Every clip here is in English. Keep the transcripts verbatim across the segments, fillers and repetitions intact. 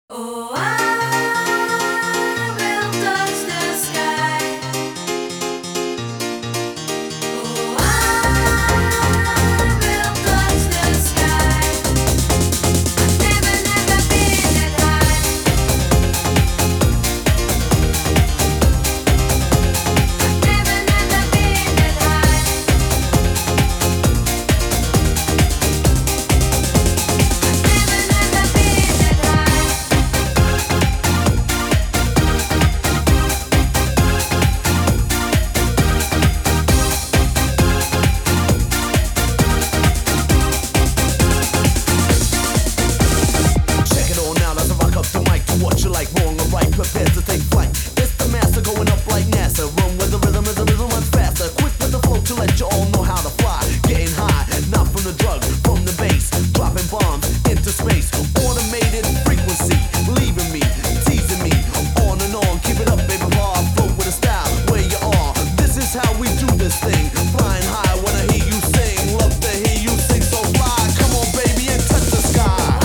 Oh, I will touch the sky. Oh, I will touch the sky. I've never, never been that high. I've never, never been that high. I've never, never been that high. Check it all now as I rock up the mic. Do what you like, wrong or right, prepare to take flight. It's the master going up like NASA. Run with the rhythm as the rhythm runs faster. Quick with the flow to let you all know how to fly. Getting high, not from the drug, from the bass. Dropping bombs into space. Automated frequency, leaving me, teasing me. On and on, keep it up, baby, while I float with a style. Where you are, this is how we do this thing. Flying high when I hear you sing. Love to hear you sing, so fly. Come on, baby, and touch the sky.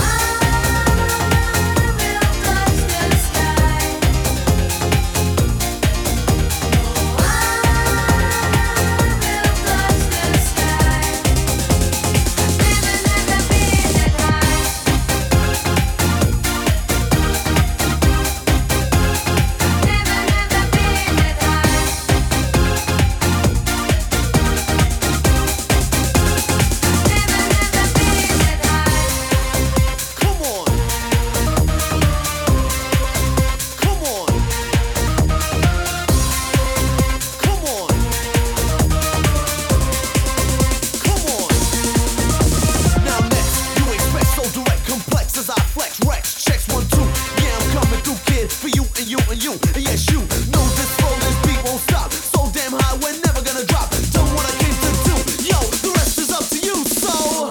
Come on. Come on. Come on. Come on. Now next, you expect so direct, complex as I flex, Rex, checks one, two. Yeah, I'm coming through, kid, for you and you and you. And yes, you know this flow, this beat won't stop. So damn high, we're never gonna drop. Done what I came to do. Yo, the rest is up to you, so.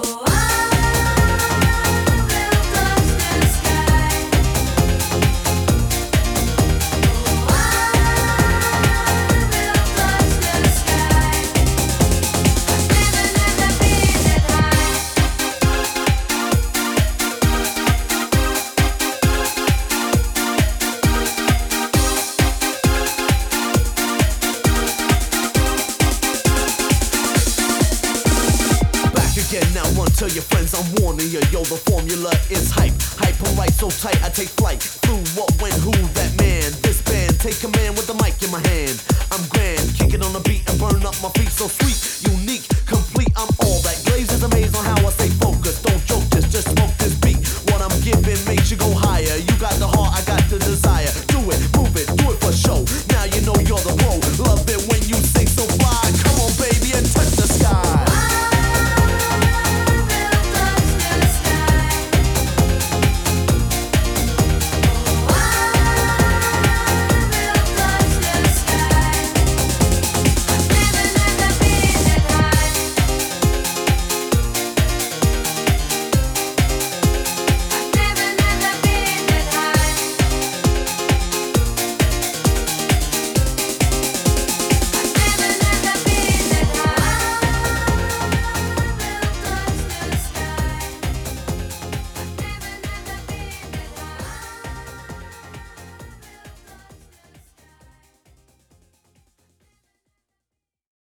Back again, now run, tell your friends I'm warning you. Yo, the formula is hype. Hype and right so tight, I take flight. Through what, when, who, that man. This band, take command with the mic in my hand. I'm grand, kick it on the beat and burn up my feet. So sweet, unique, complete, I'm all that. Glazes are made